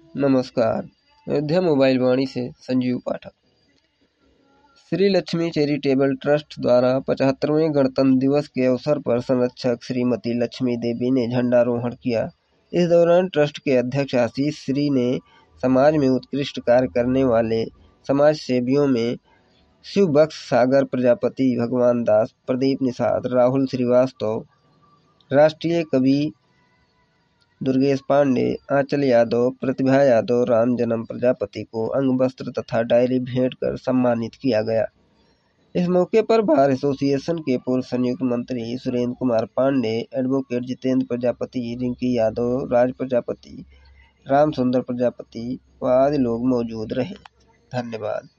नमस्कार। अयोध्या मोबाइल वाणी से Sanjeev Pathak. Shri Lakshmi charitable trust द्वारा 75वें गणतंत्र दिवस के अवसर पर संरक्षक श्रीमती लक्ष्मी देवी ने झंडारोहण किया। इस दौरान ट्रस्ट के अध्यक्ष आशीष श्री ने समाज में उत्कृष्ट कार्य करने वाले समाज सेवियों में शिव बख्श, सागर प्रजापति, भगवान दास, प्रदीप निषाद, राहुल श्रीवास्तव, राष्ट्रीय कवि दुर्गेश पांडे, आंचल यादव, प्रतिभा यादव, राम जन्म प्रजापति को अंग वस्त्र तथा डायरी भेंट कर सम्मानित किया गया। इस मौके पर बार एसोसिएशन के पूर्व संयुक्त मंत्री सुरेंद्र कुमार पांडे, एडवोकेट जितेंद्र प्रजापति, रिंकी यादव, राज प्रजापति, राम सुंदर प्रजापति व आदि लोग मौजूद रहे। धन्यवाद।